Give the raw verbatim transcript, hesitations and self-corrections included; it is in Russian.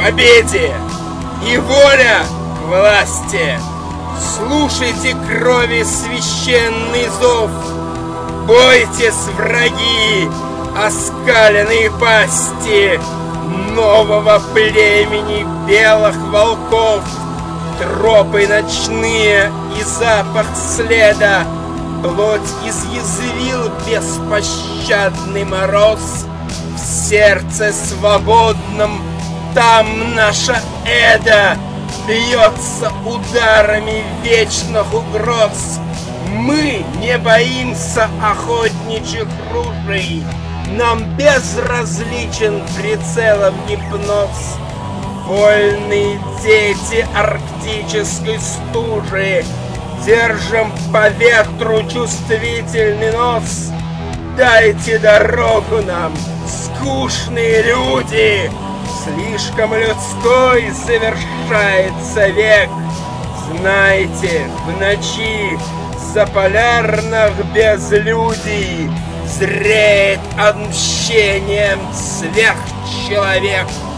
победе и воля к власти. Слушайте крови священный зов, бойтесь, враги, оскаленные пасти нового племени белых волков. Тропы ночные и запах следа, плоть изъязвил беспощадный мороз. В сердце свободном там наша Эда бьется ударами вечных угроз. Мы не боимся охотничьих ружей, нам безразличен прицелом гипноз. Вольные дети арктической стужи, держим по ветру чувствительный нос. Дайте дорогу нам, скучные люди, слишком людской завершается век. Знайте, в ночи заполярных безлюдий зреет отмщением сверхчеловек.